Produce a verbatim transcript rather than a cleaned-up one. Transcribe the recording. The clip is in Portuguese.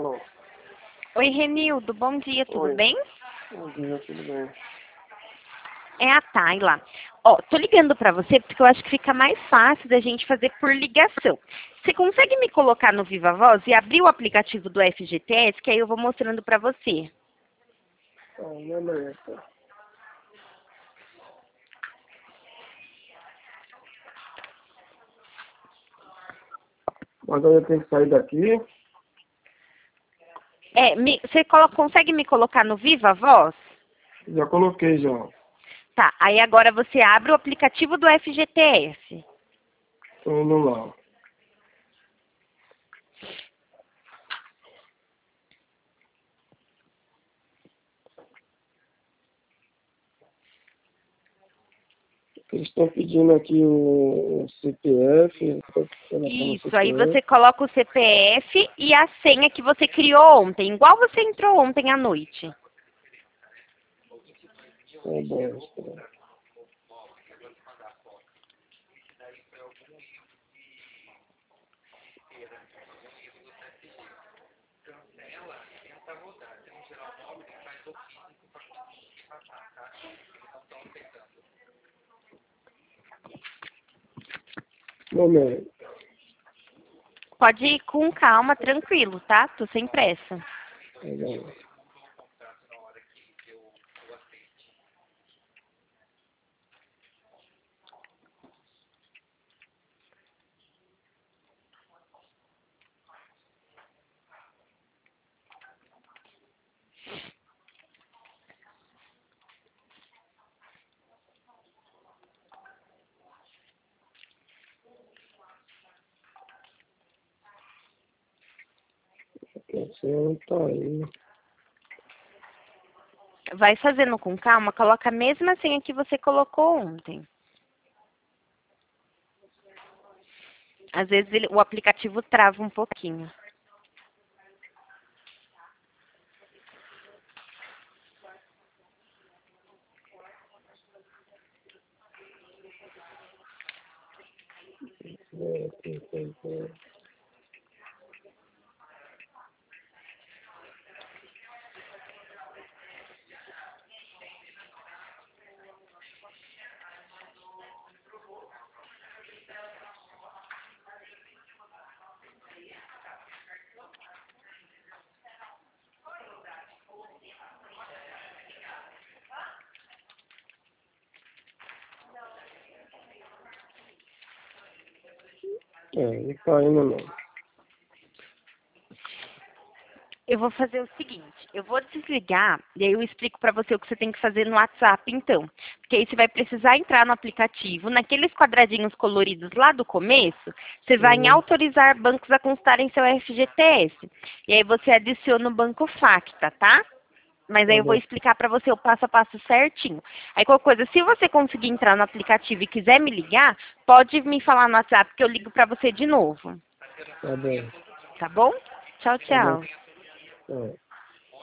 Alô. Oi, Renildo, bom dia, tudo Oi. bem? Bom dia, tudo bem? É a Tayla. Ó, tô ligando pra você porque eu acho que fica mais fácil da gente fazer por ligação. Você consegue me colocar no Viva Voz e abrir o aplicativo do F G T S, que aí eu vou mostrando pra você. Ah, beleza. Agora eu tenho que sair daqui. É, me- você colo- consegue me colocar no Viva Voz? Já coloquei já. Tá, aí agora você abre o aplicativo do F G T S. Tô indo lá. Eles estão pedindo aqui o C P F. Estou colocando o Isso, aí você C P F. coloca o C P F e a senha que você criou ontem, igual você entrou ontem à noite. Tá bom, espera. Momento. Pode ir com calma, tranquilo, tá? Tô sem pressa. Tá bom. Você não tá aí. Vai fazendo com calma, coloca a mesma senha que você colocou ontem. Às vezes ele- o aplicativo trava um pouquinho. É, tem, tem, tem. É, não tá indo não. Eu vou fazer o seguinte, eu vou desligar e aí eu explico pra você o que você tem que fazer no WhatsApp, então. Porque aí você vai precisar entrar no aplicativo, naqueles quadradinhos coloridos lá do começo, você vai em Uhum. autorizar bancos a constarem seu F G T S. E aí você adiciona o Banco Facta, tá? Mas aí Tá eu vou bom. explicar pra você o passo a passo certinho. Aí qualquer coisa, se você conseguir entrar no aplicativo e quiser me ligar, pode me falar no WhatsApp que eu ligo pra você de novo. Tá bom. Tá bom? Tchau, Tá bom. tchau. Tá.